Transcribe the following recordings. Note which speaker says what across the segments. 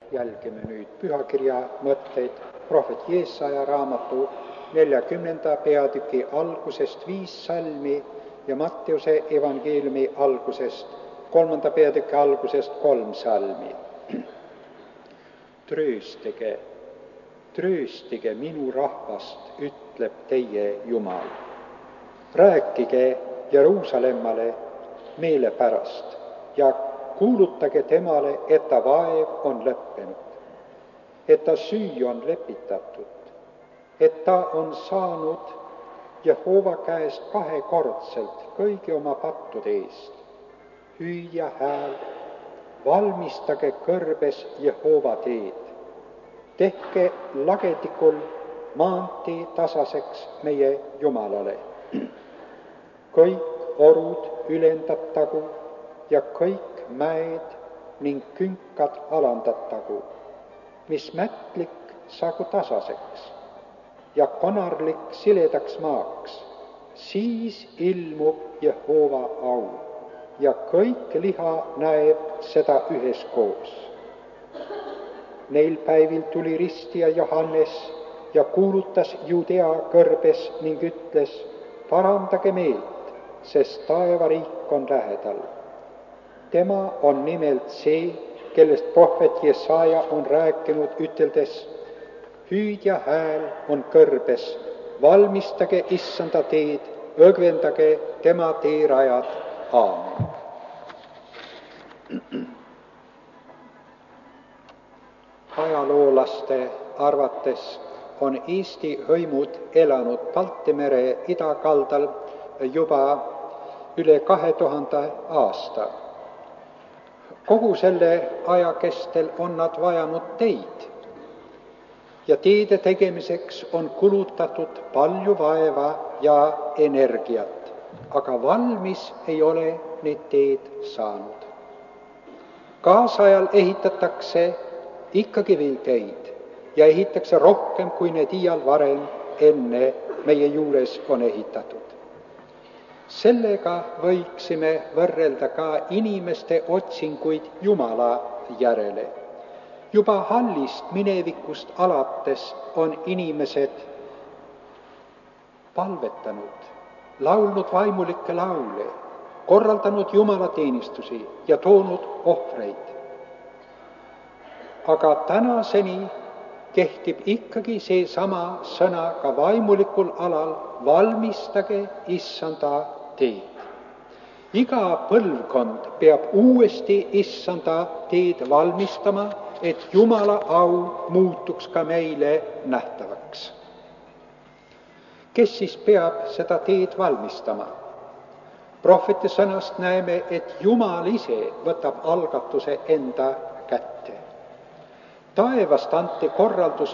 Speaker 1: Jälgime nüüd pühakirja mõtteid prohvet Jeesaja raamatu 40. peatüki algusest 5 salmi ja Matteuse evangeeliumi algusest 3. peatüki algusest 3 salmi. Trööstige minu rahvast, ütleb teie Jumal. Rääkige Jeruusalemmale meele pärast ja kuulutage temale, et ta vaev on lõppenud, et ta süü on lepitatud, et ta on saanud Jehova käest 2-kordselt kõigi oma pattude eest. Hüüja hääl, valmistage kõrbes Jehova teed, tehke lagedikul maantee tasaseks meie Jumalale. Kõik orud ülendatagu ja kõik mäed ning künkad alandatagu, mis mätlik saagu tasaseks ja konarlik siledaks maaks, siis ilmub Jehova au ja kõik liha näeb seda üheskoos. Neil päevil tuli ristija Johannes ja kuulutas Judea kõrbes ning ütles, parandage meelt, sest taevariik on lähedal. Tema on nimelt see, kellest prohvet Jesaja on rääkinud, üteldes, hüüdja hääl on kõrbes, valmistage issanda teed, õgvendage tema teerajad. Aamen. Ajaloolaste arvates on Eesti hõimud elanud Balti mere idakaldal juba üle 2000 aasta. Kogu selle aja kestel on nad vajanud teid ja teede tegemiseks on kulutatud palju vaeva ja energiat, aga valmis ei ole need teed saanud. Kaasajal ehitatakse ikkagi veel teid ja ehitakse rohkem, kui need iial varem enne meie juures on ehitatud. Sellega võiksime võrrelda ka inimeste otsinguid Jumala järele. Juba hallist minevikust alates on inimesed palvetanud, laulnud vaimulikke laule, korraldanud Jumala teenistusi ja toonud ohvreid. Aga tänaseni kehtib ikkagi seesama sõna ka vaimulikul alal, valmistage issanda teed. Iga põlvkond peab uuesti issanda teed valmistama, et Jumala au muutuks ka meile nähtavaks. Kes siis peab seda teed valmistama? Prohveti sõnast näeme, et Jumal ise võtab algatuse enda kätte. Taevast anti korraldus,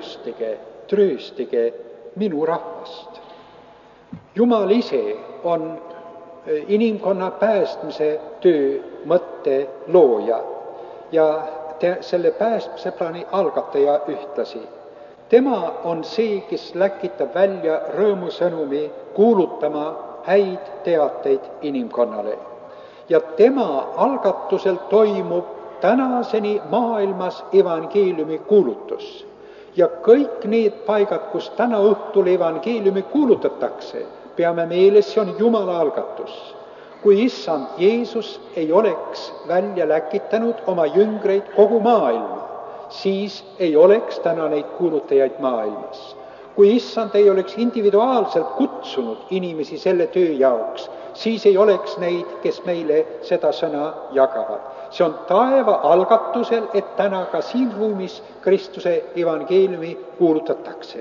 Speaker 1: trööstige minu rahvast. Jumal ise on inimkonna päästmise töö mõtte looja ja selle päästmise plaani algataja ühtlasi. Tema on see, kes läkitab välja rõõmusõnumi kuulutama häid teateid inimkonnale. Ja tema algatusel toimub tänaseni maailmas evangeeliumi kuulutus. Ja kõik need paigad, kus täna õhtul evangeeliumi kuulutatakse, peame meeles, see on Jumala algatus. Kui issand Jeesus ei oleks välja läkitanud oma jüngreid kogu maailma, siis ei oleks täna neid kuulutajaid maailmas. Kui issand ei oleks individuaalselt kutsunud inimesi selle töö jaoks, siis ei oleks neid, kes meile seda sõna jagavad. See on taeva algatusel, et täna ka siin ruumis Kristuse evangeeliumi kuulutatakse.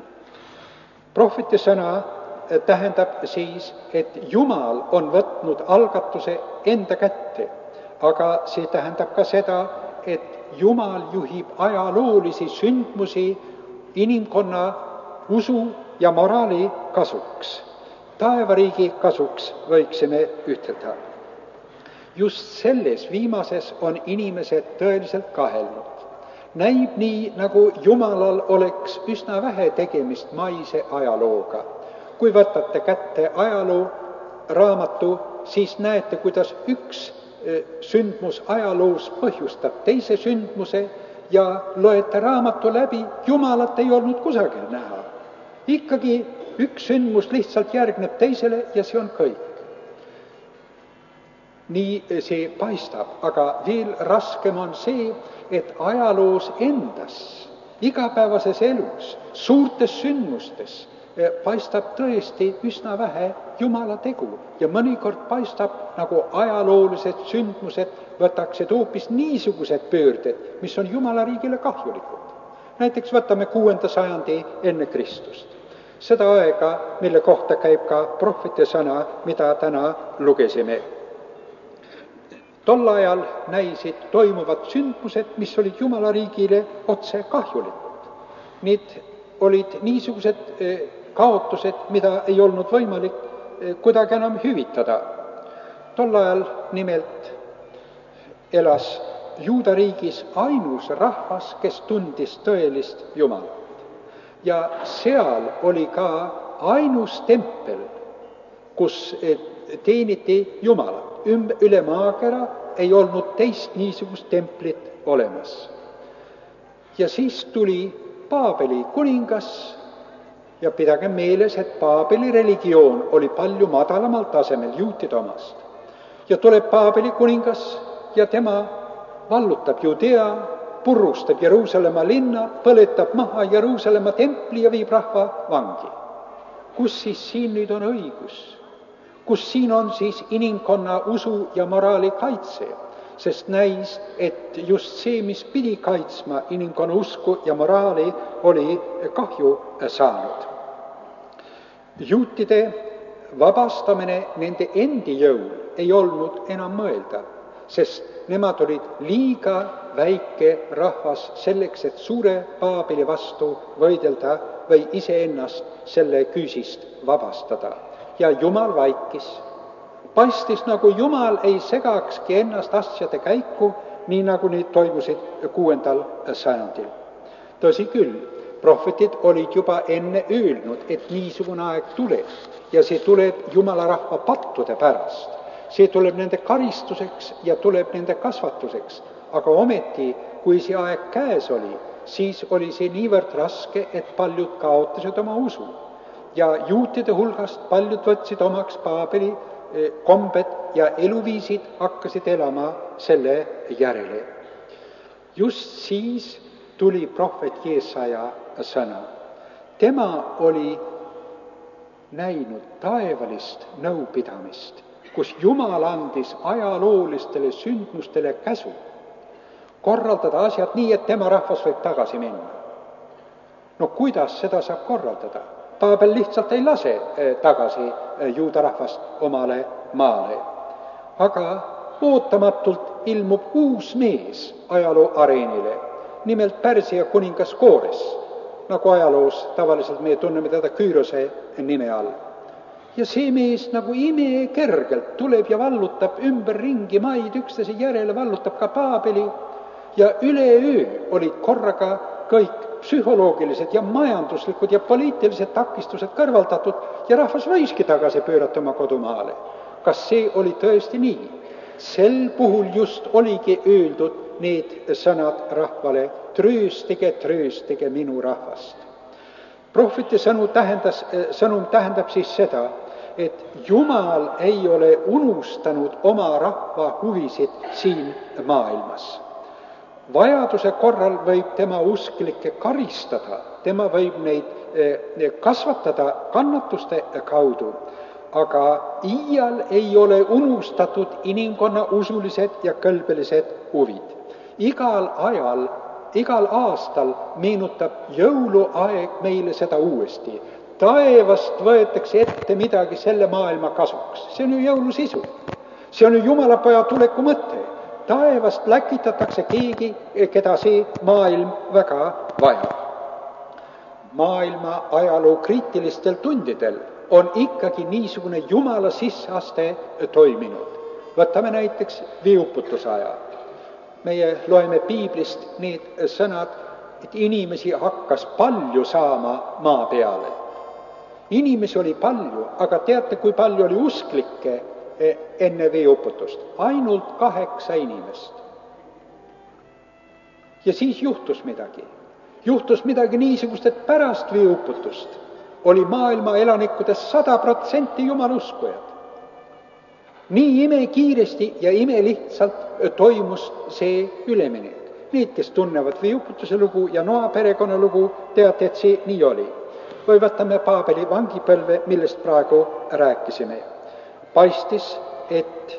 Speaker 1: Prohveti sõna tähendab siis, et Jumal on võtnud algatuse enda kätte, aga see tähendab ka seda, et Jumal juhib ajaloolisi sündmusi inimkonna usu ja moraali kasuks. Taevariigi kasuks võiksime ütelda. Just selles viimases on inimesed tõeliselt kahelnud. Näib nii, nagu Jumalal oleks üsna vähe tegemist maise ajalooga. Kui võtate kätte ajaloo raamatu, siis näete, kuidas üks sündmus ajaloos põhjustab teise sündmuse ja loete raamatu läbi, Jumalat ei olnud kusagil näha. Ikkagi üks sündmus lihtsalt järgneb teisele ja see on kõik. Nii see paistab, aga veel raskem on see, et ajaloos endas, igapäevases elus, suurtes sündmustes paistab tõesti üsna vähe Jumala tegu ja mõnikord paistab, nagu ajaloolised sündmused võtaksid hoopis niisugused pöörded, mis on Jumala riigile kahjulikud. Näiteks võtame 6. sajandi enne Kristust. Seda aega, mille kohta käib ka prohveti sõna, mida täna lugesime. Tol ajal näisid toimuvad sündmused, mis olid Jumala riigile otse kahjulikud. Need olid niisugused kaotused, mida ei olnud võimalik kuidagi enam hüvitada. Tol ajal nimelt elas Juuda riigis ainus rahvas, kes tundis tõelist Jumalat. Ja seal oli ka ainus tempel, kus teeniti Jumalat. Üle maakera ei olnud teist niisugust templit olemas. Ja siis tuli Paabeli kuningas ja pidage meeles, et Paabeli religioon oli palju madalamal tasemel juutide omast. Ja tuleb Paabeli kuningas ja tema vallutab Judea, purustab Jeruusalemma linna, põletab maha Jeruusalemma templi ja viib rahva vangi. Kus siis siin nüüd on õigus? Kus siin on siis inimkonna usu ja moraali kaitse? Sest näis, et just see, mis pidi kaitsma inimkonna usku ja moraali, oli kahju saanud. Juutide vabastamine nende endi jõul ei olnud enam mõelda, sest nemad olid liiga väike rahvas selleks, et suure Paabeli vastu võidelda või iseennast selle küüsist vabastada. Ja Jumal vaikis. Paistis, nagu Jumal ei segakski ennast asjade käiku, nii nagu need toimusid 6. sajandil. Tõsi küll, prohvetid olid juba enne öelnud, et niisugune aeg tuleb ja see tuleb Jumala rahva pattude pärast. See tuleb nende karistuseks ja tuleb nende kasvatuseks, aga ometi, kui see aeg käes oli, siis oli see niivõrd raske, et paljud kaotasid oma usu. Ja juutide hulgast paljud võtsid omaks Paabeli kombed ja eluviisid hakkasid elama selle järele. Just siis tuli prohvet Jeesaja sõna. Tema oli näinud taevalist nõupidamist, kus Jumal andis ajaloolistele sündmustele käsu korraldada asjad nii, et tema rahvas võib tagasi minna. No kuidas seda saab korraldada? Paabel lihtsalt ei lase tagasi juuda rahvast omale maale. Aga ootamatult ilmub uus mees ajaloo areenile, nimelt Pärsia kuningas Koores, nagu ajaloos tavaliselt me tunneme teda Küürose nime all. Ja see mees nagu imekergelt tuleb ja vallutab ümberringi maid üksteise järele, vallutab ka Paabeli ja üleöö olid korraga kõik psühholoogilised ja majanduslikud ja poliitilised takistused kõrvaldatud ja rahvas võiski tagasi pöörata oma kodumaale. Kas see oli tõesti nii? Sel puhul just oligi öeldud need sõnad rahvale, trööstige minu rahvast. Prohveti sõnum tähendab siis seda, et Jumal ei ole unustanud oma rahva huvisid siin maailmas. Vajaduse korral võib tema usklikke karistada, tema võib neid kasvatada kannatuste kaudu, aga iial ei ole unustatud inimkonna usulised ja kõlbelised huvid. Igal ajal, igal aastal meenutab jõuluaeg meile seda uuesti. Taevast võetakse ette midagi selle maailma kasuks. See on ju jõulu sisu. See on ju Jumala poja tuleku mõte. Taevast läkitatakse keegi, keda see maailm väga vajab. Maailma ajaloo kriitilistel tundidel on ikkagi niisugune Jumala sisseaste toiminud. Võtame näiteks veeuputusaja. Meie loeme piiblist need sõnad, et inimesi hakkas palju saama maa peale. Inimesi oli palju, aga teate, kui palju oli usklikke enne veeuputust? Ainult 8 inimest. Ja siis juhtus midagi. Juhtus midagi niisugust, et pärast veeuputust oli maailma elanikudest 100% jumaluskujad. Nii imekiiresti ja imelihtsalt toimus see üleminek. Need, kes tunnevad veeuputuse lugu ja Noa perekonna lugu, teate, et see nii oli. Või võtame Paabeli vangipõlve, millest praegu rääkisime. Paistis, et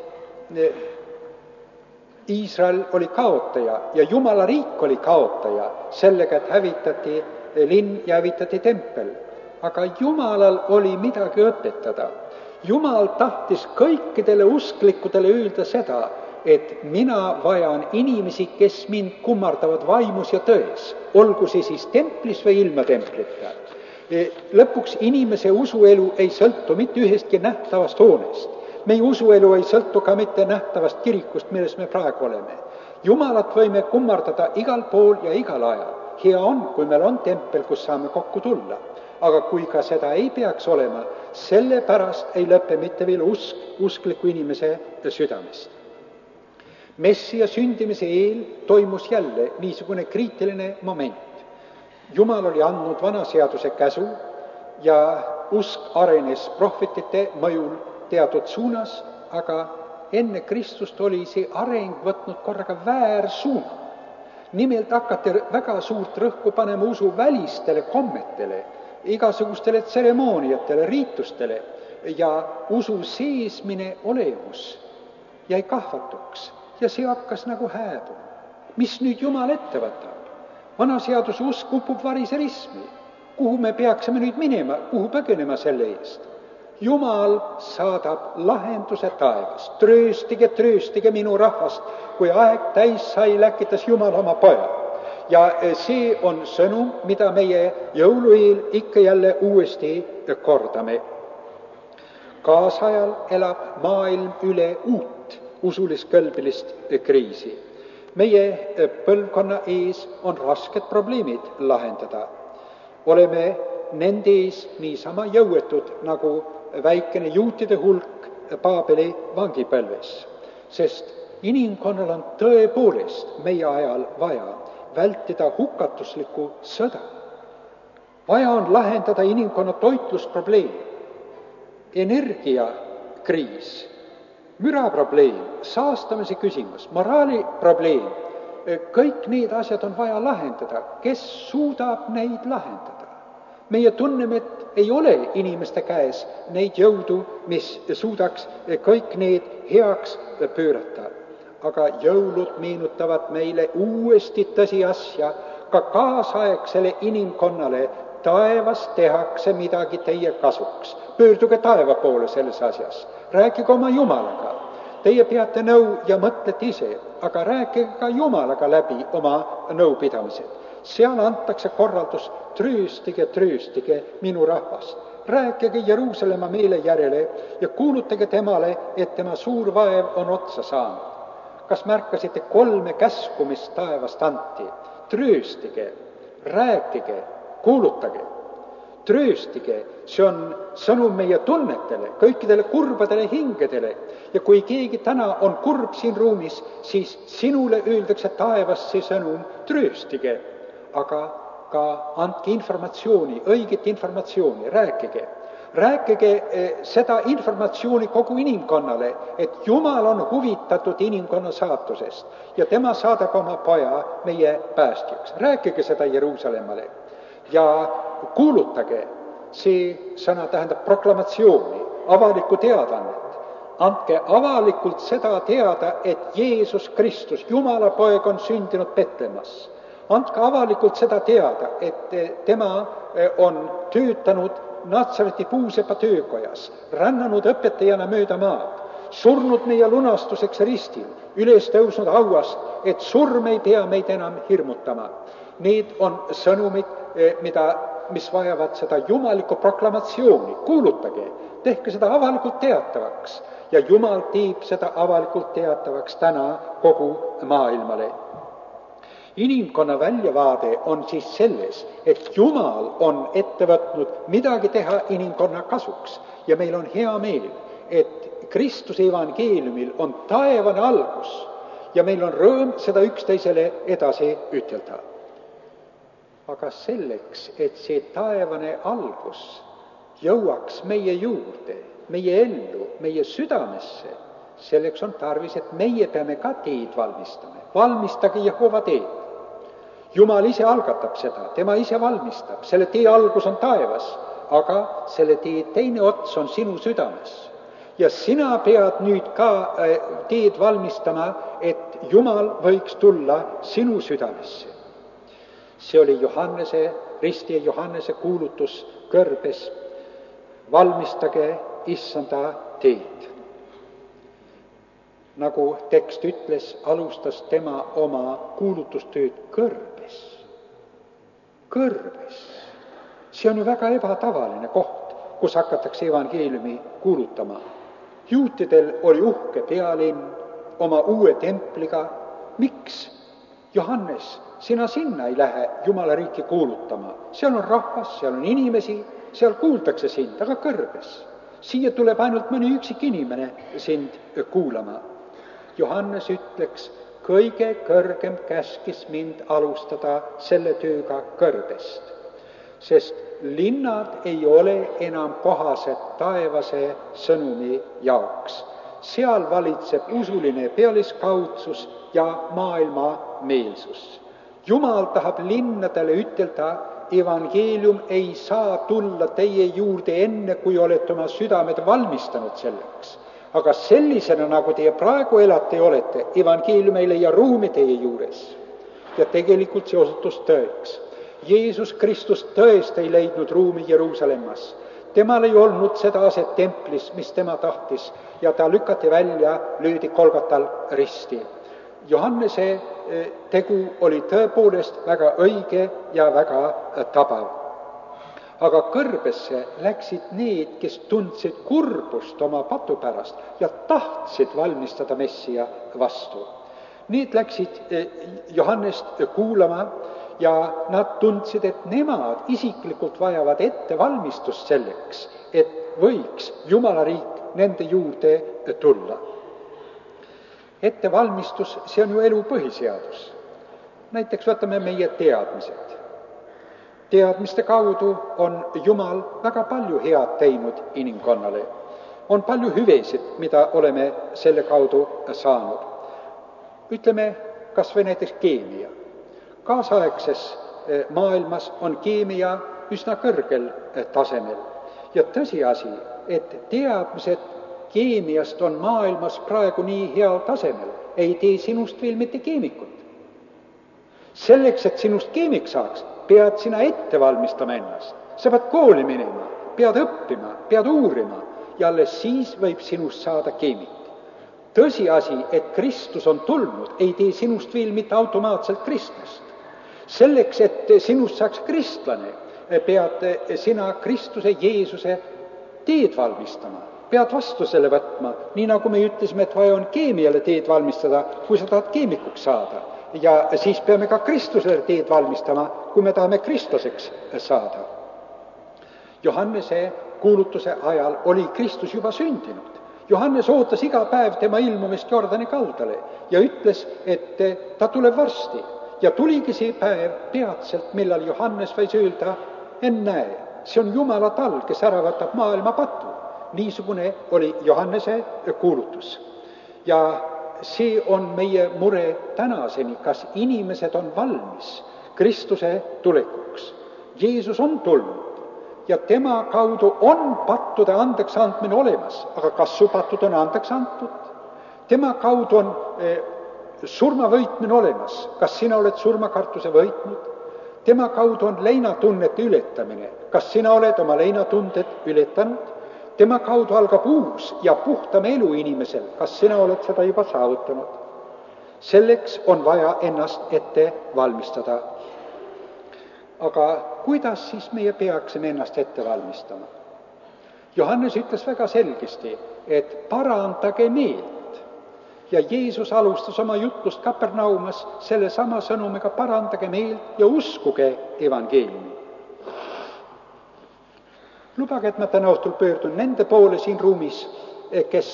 Speaker 1: Iisrael oli kaotaja ja Jumala riik oli kaotaja sellega, et hävitati linn ja hävitati tempel. Aga Jumalal oli midagi õpetada. Jumal tahtis kõikidele usklikudele öelda seda, et mina vajan inimesi, kes mind kummardavad vaimus ja tões, olgu see siis templis või ilma templita. Lõpuks inimese usuelu ei sõltu mitte ühestki nähtavast hoonest. Meie usuelu ei sõltu ka mitte nähtavast kirikust, milles me praegu oleme. Jumalat võime kummardada igal pool ja igal ajal. Hea on, kui meil on tempel, kus saame kokku tulla. Aga kui ka seda ei peaks olema, selle pärast ei lõpe mitte veel uskliku inimese südamest. Messia sündimise eel toimus jälle niisugune kriitiline moment. Jumal oli andnud vanaseaduse käsu ja usk arenes prohvetite mõjul teatud suunas, aga enne Kristust oli see areng võtnud korraga väärsuuna. Nimelt hakati väga suurt rõhku panema usu välistele kommetele, igasugustele tseremooniatele, riitustele ja usu seesmine olemus jäi kahvatuks ja see hakkas nagu hääbuma. Mis nüüd Jumal ette võtab? Vanaseaduse usk upub variserismi. Kuhu me peaksime nüüd minema? Kuhu põgenema selle eest? Jumal saadab lahenduse taevast. Trööstige minu rahvast. Kui aeg täis sai, läkitas Jumal oma poja. Ja see on sõnum, mida meie jõulueel ikka jälle uuesti kordame. Kaasajal elab maailm üle uut usuliskõlbilist kriisi. Meie põlvkonna ees on rasked probleemid lahendada. Oleme nende ees niisama jõuetud nagu väikene juutide hulk Paabeli vangipõlves, sest inimkonnal on tõepoolest meie ajal vaja vältida hukatuslikku sõda. Vaja on lahendada inimkonna toitlusprobleem, energiakriis, müraprobleem, saastamise küsimus, moraaliprobleem. Kõik need asjad on vaja lahendada. Kes suudab neid lahendada? Meie tunneme, et ei ole inimeste käes neid jõudu, mis suudaks kõik need heaks pöörata. Aga jõulud meenutavad meile uuesti tõsiasja, ka kaasaegsele inimkonnale taevas tehakse midagi teie kasuks. Pöörduge taeva poole selles asjas. Rääkige oma Jumalaga. Teie peate nõu ja mõtlete ise, aga rääkige ka Jumalaga läbi oma nõupidamised. Seal antakse korraldus, trööstige minu rahvast. Rääkige Jeruusalemma meele järele ja kuulutage temale, et tema suur vaev on otsa saanud. Kas märkasite 3 käsku, mis taevast anti? Trööstige, rääkige, kuulutage. Trööstige, see on sõnum meie tunnetele, kõikidele kurbadele hingedele. Ja kui keegi täna on kurb siin ruumis, siis sinule öeldakse taevast see sõnum, trööstige. Aga ka andke informatsiooni, õiget informatsiooni, rääkige. Rääkige seda informatsiooni kogu inimkonnale, et Jumal on huvitatud inimkonna saatusest ja tema saadab oma poja meie päästjaks. Rääkige seda Jeruusalemmale ja kuulutage. See sõna tähendab proklamatsiooni, avalikku teadannet. Andke avalikult seda teada, et Jeesus Kristus, Jumala poeg, on sündinud Betlemas. Andke avalikult seda teada, et tema on töötanud Natsareti puusepa töökojas, rännanud õpetajana mööda maad, surnud meie lunastuseks ristil, üles tõusnud hauast, et surm ei pea meid enam hirmutama. Need on sõnumid, mis vajavad seda jumalikku proklamatsiooni. Kuulutage, tehke seda avalikult teatavaks ja Jumal teeb seda avalikult teatavaks täna kogu maailmale. Inimkonna väljavaade on siis selles, et Jumal on ette võtnud midagi teha inimkonna kasuks ja meil on hea meel, et Kristuse evangeeliumil on taevane algus ja meil on rõõm seda üksteisele edasi ütelda. Aga selleks, et see taevane algus jõuaks meie juurde, meie ellu, meie südamesse, selleks on tarvis, et meie peame ka teed valmistama. Valmistage Jehova teed. Jumal ise algatab seda, tema ise valmistab. Selle tee algus on taevas, aga selle tee teine ots on sinu südames. Ja sina pead nüüd ka teed valmistama, et Jumal võiks tulla sinu südamesse. See oli risti Johannese kuulutus kõrbes. Valmistage issanda teed. Nagu tekst ütles, alustas tema oma kuulutustööd kõrbes. Kõrbes. See on ju väga ebatavaline koht, kus hakatakse evangeeliumi kuulutama. Juutidel oli uhke pealinn oma uue templiga. Miks? Johannes, sina sinna ei lähe Jumala riiki kuulutama. Seal on rahvas, seal on inimesi, seal kuultakse sind, aga kõrbes. Siia tuleb ainult mõni üksik inimene sind kuulama. Johannes ütleks, kõige kõrgem käskis mind alustada selle tööga kõrbest, sest linnad ei ole enam kohased taevase sõnumi jaoks. Seal valitseb usuline pealiskaudsus ja maailma meelsus. Jumal tahab linnadele ütelda, evangeelium ei saa tulla teie juurde enne, kui olete oma südamed valmistanud selleks. Aga sellisena, nagu teie praegu elate ja olete, evangeelium ei leia ruumi teie juures. Ja tegelikult see osutus tõeks. Jeesus Kristus tõest ei leidnud ruumi Jeruusalemmas. Temal ei olnud seda aset templis, mis tema tahtis, ja ta lükati välja, löödi Golgotal risti. Johannese tegu oli tõepoolest väga õige ja väga tabav. Aga kõrbesse läksid need, kes tundsid kurbust oma patu pärast ja tahtsid valmistada Messia vastu. Need läksid Johannest kuulama ja nad tundsid, et nemad isiklikult vajavad ettevalmistust selleks, et võiks Jumala riik nende juurde tulla. Ettevalmistus, see on ju elu põhiseadus. Näiteks võtame meie teadmised. Teadmiste kaudu on Jumal väga palju head teinud inimkonnale. On palju hüvesid, mida oleme selle kaudu saanud. Ütleme kas või näiteks keemia. Kaasaegses maailmas on keemia üsna kõrgel tasemel. Ja tõsiasi, et teadmised keemiast on maailmas praegu nii heal tasemel, ei tee sinust veel mitte keemikut. Selleks, et sinust keemik saaks, pead sina ette valmistama ennast. Sa pead kooli minema, pead õppima, pead uurima ja alles siis võib sinust saada keemik. Tõsiasi, et Kristus on tulnud, ei tee sinust veel mitte automaatselt kristlast. Selleks, et sinust saaks kristlane, pead sina Kristuse Jeesuse teed valmistama. Pead vastu selle võtma, nii nagu me ütlesime, et vaja on keemiale teed valmistada, kui sa tahad keemikuks saada. Ja siis peame ka Kristusele teed valmistama, kui me tahame kristlaseks saada. Johannese kuulutuse ajal oli Kristus juba sündinud. Johannes ootas iga päev tema ilmumist Jordani kaldale ja ütles, et ta tuleb varsti. Ja tuligi see päev peatselt, millal Johannes võis öelda, ennäe, see on Jumala talv, kes ära võtab maailma patu. Niisugune oli Johannese kuulutus. Ja see on meie mure tänaseni, kas inimesed on valmis Kristuse tulekuks. Jeesus on tulnud ja tema kaudu on pattude andeks andmine olemas, aga kas su patud on andeks antud? Tema kaudu on surma võitmine olemas, kas sina oled surmakartuse võitnud? Tema kaudu on leinatunnete ületamine, kas sina oled oma leinatunded ületanud? Tema kaudu algab uus ja puhtam elu inimesel, kas sina oled seda juba saavutanud? Selleks on vaja ennast ette valmistada. Aga kuidas siis meie peaksime ennast ette valmistama? Johannes ütles väga selgesti, et parandage meelt. Ja Jeesus alustas oma jutlust Kapernaumas selle sama sõnumiga, parandage meelt ja uskuge evangeeliumi. Lubage, et ma täna õhtul pöördun nende poole siin ruumis, kes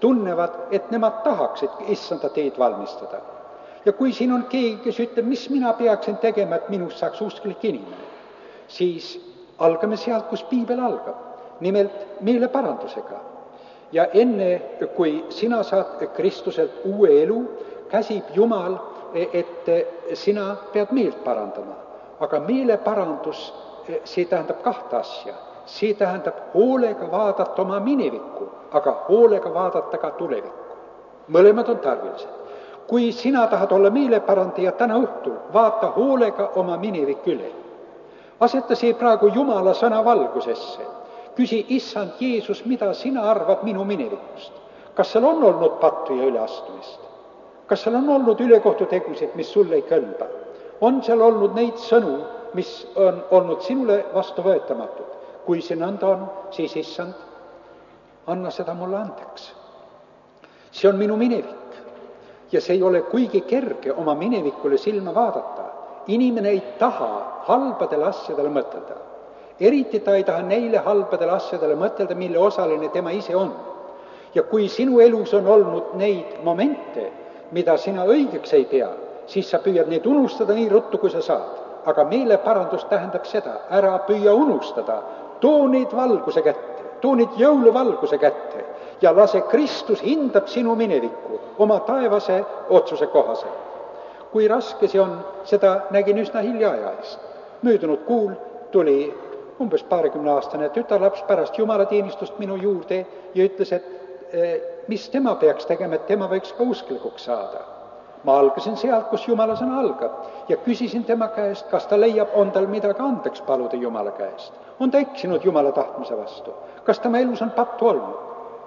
Speaker 1: tunnevad, et nemad tahaksid issanda teed valmistada. Ja kui siin on keegi, kes ütleb, mis mina peaksin tegema, et minust saaks usklik inimene, siis algame sealt, kus piibel algab, nimelt meeleparandusega. Ja enne, kui sina saad Kristuselt uue elu, käsib Jumal, et sina pead meelt parandama. Aga meeleparandus, see tähendab kahte asja. See tähendab hoolega vaadata oma minevikku, aga hoolega vaadata ka tulevikku. Mõlemad on tarvilised. Kui sina tahad olla meeleparandaja täna õhtul, vaata hoolega oma minevik üle. Aseta see praegu Jumala sõna valgusesse. Küsi, issand Jeesus, mida sina arvad minu minevikust? Kas seal on olnud pattu ja üleastumist? Kas seal on olnud ülekohtutegusid, mis sulle ei kõlba? On seal olnud neid sõnu, mis on olnud sinule vastuvõetamatud? Kui see nõnda on, siis issand, anna seda mulle andeks. See on minu minevik ja see ei ole kuigi kerge oma minevikule silma vaadata. Inimene ei taha halbadele asjadele mõtelda. Eriti ta ei taha neile halbadele asjadele mõtelda, mille osaline tema ise on. Ja kui sinu elus on olnud neid momente, mida sina õigeks ei pea, siis sa püüad neid unustada nii ruttu, kui sa saad. Aga meeleparandus tähendab seda, ära püüa unustada, too neid valguse kätte, too neid jõuluvalguse kätte ja lase Kristus hindab sinu minevikku oma taevase otsuse kohaselt. Kui raske see on, seda nägin üsna hilja eest. Möödunud kuul tuli umbes 20-aastane tütarlaps pärast jumalateenistust minu juurde ja ütles, et mis tema peaks tegema, et tema võiks ka usklikuks saada. Ma algasin sealt, kus Jumala sõna algab ja küsisin tema käest, kas ta leiab, on tal midagi andeks paluda Jumala käest. On ta eksinud Jumala tahtmise vastu? Kas tema elus on pattu olnud?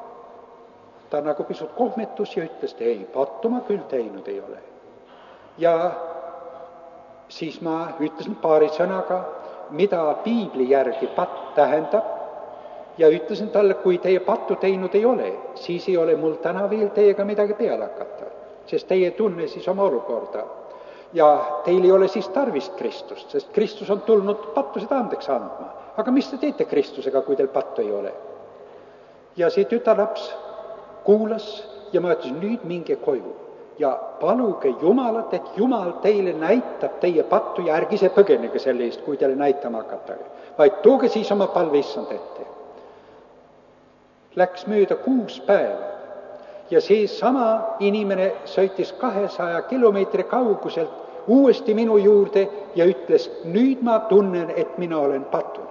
Speaker 1: Ta nagu pisut kohmetus ja ütles, ei, pattu ma küll teinud ei ole. Ja siis ma ütlesin paari sõnaga, mida piibli järgi patt tähendab ja ütlesin talle, kui teie pattu teinud ei ole, siis ei ole mul täna veel teiega midagi peale hakata, sest teie tunne siis oma olukorda. Ja teil ei ole siis tarvist Kristust, sest Kristus on tulnud pattused andeks andma. Aga mis te teete Kristusega, kui teil pattu ei ole? Ja see tütarlaps kuulas ja ma ütlesin, nüüd minge koju ja paluge Jumalat, et Jumal teile näitab teie pattu ja ärge ise põgenege selle eest, kui teile näitama hakata, vaid tooge siis oma palve issand ette. Läks mööda 6 päeva ja see sama inimene sõitis 200 kilomeetri kauguselt uuesti minu juurde ja ütles, nüüd ma tunnen, et mina olen patune.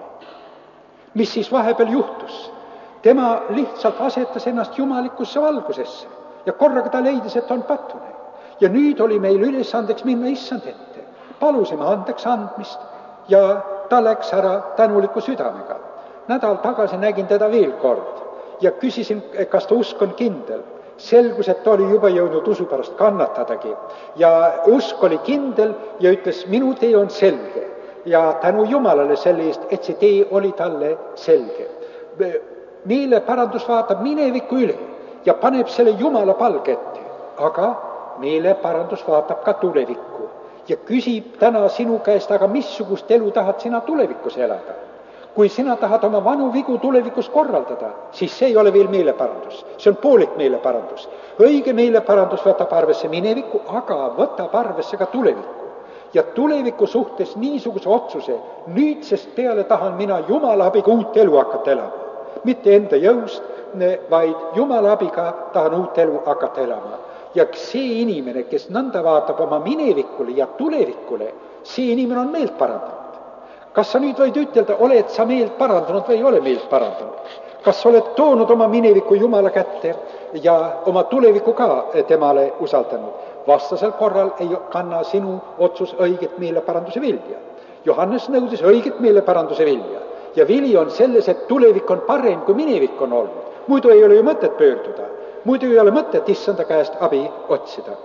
Speaker 1: Mis siis vahepeal juhtus? Tema lihtsalt asetas ennast jumalikusse valgusesse ja korraga ta leidis, et on patune. Ja nüüd oli meil ülesandeks minna issand ette. Palusime andeks andmist ja ta läks ära tänuliku südamega. Nädal tagasi nägin teda veel kord ja küsisin, kas ta usk on kindel. Selgus, et ta oli juba jõudnud usu pärast kannatadagi ja usk oli kindel ja ütles, minu tee on selge ja tänu Jumalale selle eest, et see tee oli talle selge. Meeleparandus vaatab mineviku üle ja paneb selle Jumala palge ette, aga meeleparandus vaatab ka tulevikku ja küsib täna sinu käest, aga missugust elu tahad sina tulevikus elada? Kui sina tahad oma vanu vigu tulevikus korraldada, siis see ei ole veel meeleparandus, see on poolik meeleparandus. Õige meeleparandus võtab arvesse minevikku, aga võtab arvesse ka tulevikku. Ja tuleviku suhtes niisuguse otsuse, nüüdsest peale tahan mina Jumala abiga uut elu hakata elama. Mitte enda jõust, vaid Jumala abiga tahan uut elu hakata elama. Ja see inimene, kes nõnda vaatab oma minevikule ja tulevikule, see inimene on meelt parandanud. Kas sa nüüd võid ütelda, oled sa meelt parandanud või ei ole meelt parandanud? Kas sa oled toonud oma mineviku Jumala kätte ja oma tuleviku ka temale usaldanud? Vastasel korral ei kanna sinu otsus õiget meeleparanduse vilja. Johannes nõudis õiget meeleparanduse vilja. Ja vili on selles, et tulevik on parem, kui minevik on olnud. Muidu ei ole ju mõtet pöörduda. Muidu ei ole mõtet issanda käest abi otsida.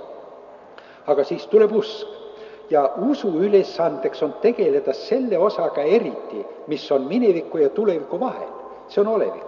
Speaker 1: Aga siis tuleb usk. Ja usu ülesandeks on tegeleda selle osaga eriti, mis on mineviku ja tuleviku vahel. See on olevik.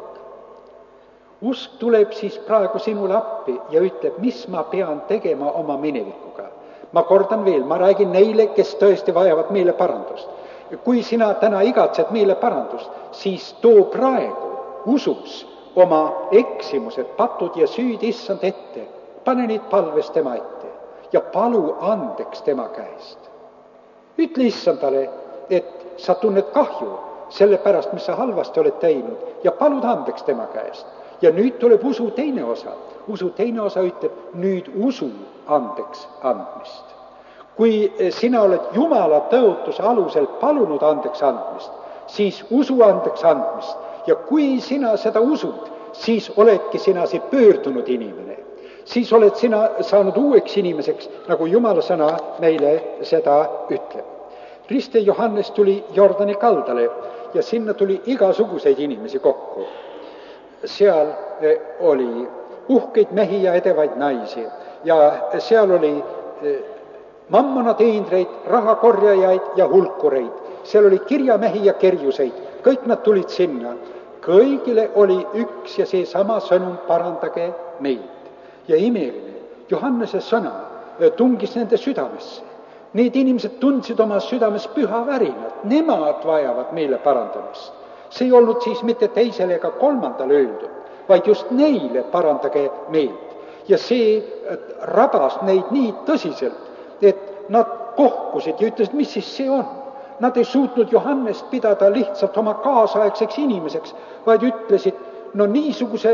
Speaker 1: Usk tuleb siis praegu sinule appi ja ütleb, mis ma pean tegema oma minevikuga. Ma kordan veel, ma räägin neile, kes tõesti vajavad meeleparandust. Kui sina täna igatsed meeleparandust, siis too praegu usus oma eksimused, patud ja süüd issand ette, pane neid palves tema ette ja palu andeks tema käest. Ütle issandale, et sa tunned kahju selle pärast, mis sa halvasti oled teinud ja palud andeks tema käest. Ja nüüd tuleb usu teine osa. Usu teine osa ütleb, nüüd usu andeks andmist. Kui sina oled Jumala tõotuse alusel palunud andeks andmist, siis usu andeks andmist. Ja kui sina seda usud, siis oledki sina see pöördunud inimene. Siis oled sina saanud uueks inimeseks, nagu Jumala sõna meile seda ütleb. Riste Johannes tuli Jordani kaldale ja sinna tuli igasuguseid inimesi kokku. Seal oli uhkeid mehi ja edevaid naisi ja seal oli mammona teenreid, rahakorjajaid ja hulkureid. Seal oli kirjamehi ja kerjuseid, kõik nad tulid sinna. Kõigile oli üks ja seesama sõnum, parandage meid. Ja imeline, Johannese sõna tungis nende südamesse. Need inimesed tundsid oma südames püha värinat, nemad vajavad meile parandamist. See ei olnud siis mitte teisele ega kolmandale öeldud, vaid just neile parandage meid. Ja see rabas neid nii tõsiselt, et nad kohkusid ja ütlesid, mis siis see on. Nad ei suutnud Johannest pidada lihtsalt oma kaasaegseks inimeseks, vaid ütlesid, no niisuguse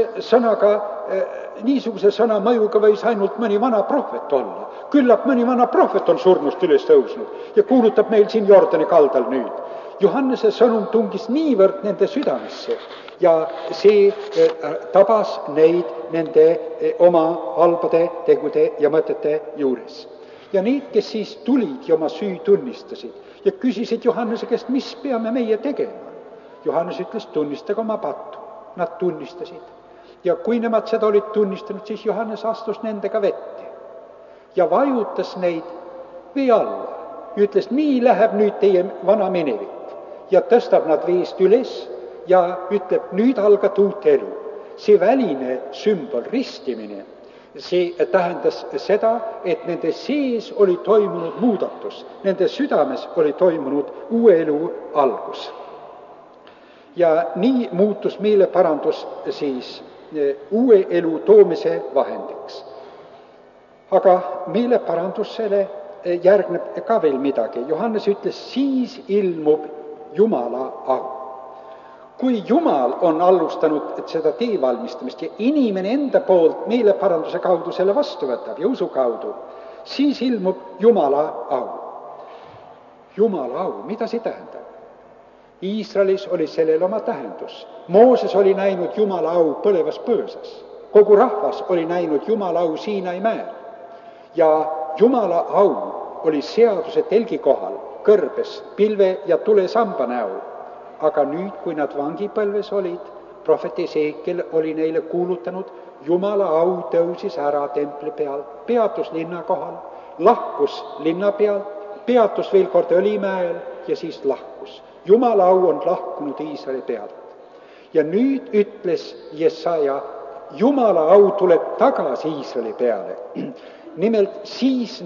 Speaker 1: sõna mõjuga võis ainult mõni vana prohvet olla. Küllap mõni vana prohvet on surnust üles tõusnud ja kuulutab meil siin Jordani kaldal nüüd. Johannese sõnum tungis niivõrd nende südamesse ja see tabas neid nende oma halbade tegude ja mõtete juures. Ja need, kes siis tulid ja oma süü tunnistasid ja küsisid Johannese käest, mis peame meie tegema. Johannes ütles, tunnistage oma pattu. Nad tunnistasid. Ja kui nemad seda olid tunnistanud, siis Johannes astus nendega vette ja vajutas neid vee alla. Ja ütles, nii läheb nüüd teie vana minevik. Ja tõstab nad veest üles ja ütleb, nüüd algab uut elu. See väline sümbol, ristimine, see tähendas seda, et nende sees oli toimunud muudatus. Nende südames oli toimunud uue elu algus. Ja nii muutus meeleparandus siis uue elu toomise vahendiks. Aga meeleparandusele järgneb ka veel midagi. Johannes ütles, siis ilmub Jumala au. Kui Jumal on alustanud seda tee valmistamist ja inimene enda poolt meeleparanduse kaudu selle vastu võtab ja usu kaudu, siis ilmub Jumala au. Jumala au, mida see tähendab? Iisraelis oli sellel oma tähendus. Mooses oli näinud Jumala au põlevas põõsas. Kogu rahvas oli näinud Jumala au Siinai mäel. Ja Jumala au oli seaduse telgi kohal, kõrbes, pilve ja tulesamba näol. Aga nüüd, kui nad vangipõlves olid, prohvet Esekiel oli neile kuulutanud, Jumala au tõusis ära templi pealt, peatus linna kohal, lahkus linna pealt, peatus veel kord Õlimäel ja siis lahkus. Jumala au on lahkunud Iisraeli pealt. Ja nüüd ütles Jesaja, Jumala au tuleb tagasi Iisraeli peale. Nimelt siis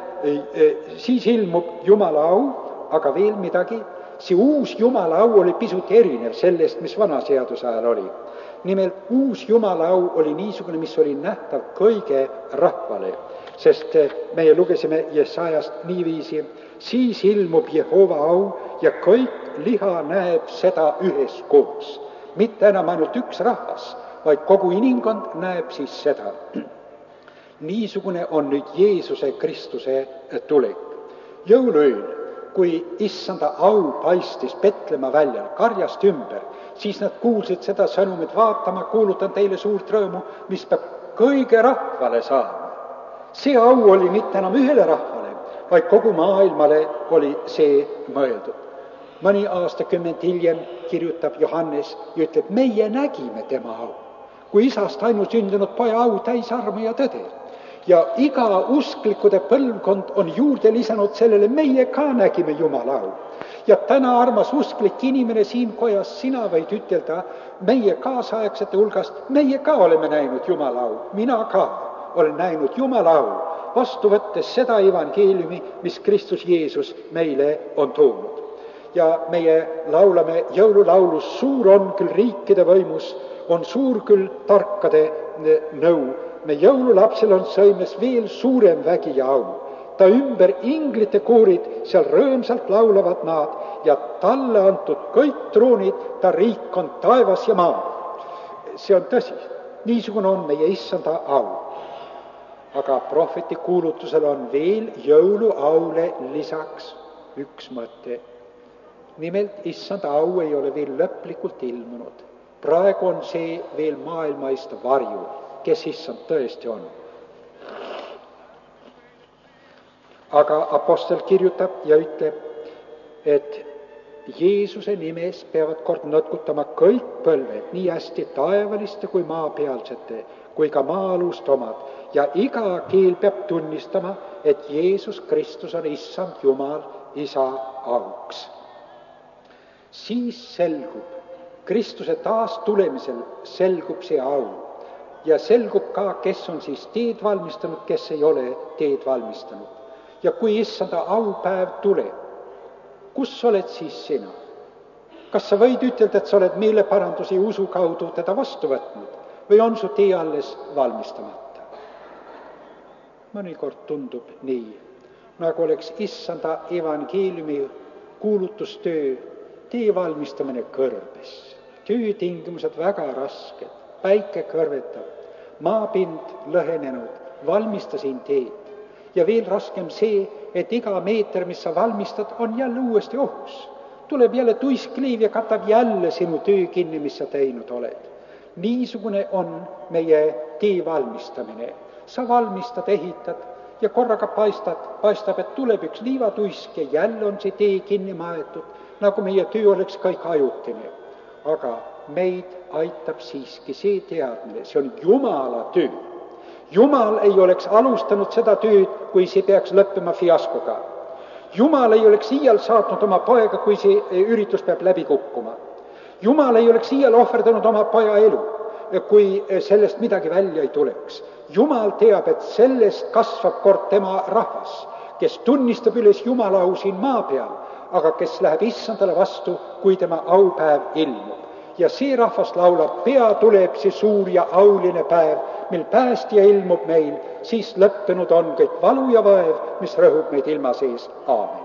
Speaker 1: ilmub Jumala au, aga veel midagi. See uus Jumala au oli pisut erinev sellest, mis vana seaduse ajal oli. Nimelt uus Jumala au oli niisugune, mis oli nähtav kõige rahvale. Sest meie lugesime Jesajast niiviisi, siis ilmub Jehova au ja kõik liha näeb seda üheskoos. Mitte enam ainult üks rahvas, vaid kogu inimkond näeb siis seda. Niisugune on nüüd Jeesuse Kristuse tulek. Jõuluööl, kui issanda au paistis Petlemma väljal karjast ümber, siis nad kuulsid seda sõnumit, vaatama, kuulutan teile suurt rõõmu, mis peab kõige rahvale saama. See au oli mitte enam ühele rahvale, vaid kogu maailmale oli see mõeldud. Mõni aastakümmend hiljem kirjutab Johannes ja ütleb, meie nägime tema au, kui isast ainusündinud poja au täis armu ja tõde. Ja iga usklikude põlvkond on juurde lisanud sellele, meie ka nägime Jumala au. Ja täna, armas usklik inimene siin kojas, sina võid ütelda meie kaasaegsete hulgast, meie ka oleme näinud Jumala au, mina ka olen näinud Jumala au, vastu võttes seda evangeeliumi, mis Kristus Jeesus meile on toonud. Ja meie laulame jõululaulus, suur on küll riikide võimus, on suur küll tarkade nõu. Me jõululapsel on sõimes veel suurem vägi ja au. Ta ümber inglite koorid, seal rõõmsalt laulavad nad ja talle antud kõik troonid, ta riik on taevas ja maa. See on tõsi, niisugune on meie issanda au. Aga prohveti kuulutusel on veel jõuluaule lisaks üks mõte. Nimelt, issanda au ei ole veel lõplikult ilmunud. Praegu on see veel maailmaist varju, kes issand tõesti on. Aga apostel kirjutab ja ütleb, et Jeesuse nimes peavad kord nõtkutama kõik põlved, nii hästi taevaliste kui maapealsete, kui ka maa-alust omad, ja iga keel peab tunnistama, et Jeesus Kristus on issand Jumal, isa auks. Siis selgub, Kristuse taastulemisel selgub see au ja selgub ka, kes on siis teed valmistanud, kes ei ole teed valmistanud. Ja kui issanda aupäev tuleb, kus oled siis sina? Kas sa võid ütelda, et sa oled meeleparandusi usu kaudu teda vastu võtnud või on su tee alles valmistamata? Mõnikord tundub nii, nagu oleks issanda evangeeliumi kuulutustöö tee valmistamine kõrbes. Töötingimused väga rasked, päike kõrvetab, maapind lõhenenud, valmistasin teed. Ja veel raskem see, et iga meeter, mis sa valmistad, on jälle uuesti ohus. Tuleb jälle tuiskliiv ja katab jälle sinu töö kinni, mis sa teinud oled. Niisugune on meie tee valmistamine. Sa valmistad, ehitad ja korraga paistab, et tuleb üks liivatuisk ja jälle on see tee kinni maetud, nagu meie töö oleks kõik ajutine. Aga meid aitab siiski see teadmine, see on Jumala töö. Jumal ei oleks alustanud seda tööd, kui see peaks lõppema fiaskoga. Jumal ei oleks iial saatnud oma poega, kui see üritus peab läbi kukkuma. Jumal ei oleks iial ohverdanud oma poja elu, kui sellest midagi välja ei tuleks. Jumal teab, et sellest kasvab kord tema rahvas, kes tunnistab üles Jumala au siin maa peal, aga kes läheb issandale vastu, kui tema aupäev ilmub. Ja see rahvas laulab, pea tuleb see suur ja auline päev, mil päästja ilmub meil, siis lõppenud on kõik valu ja vaev, mis rõhub meid ilma sees. Aamen.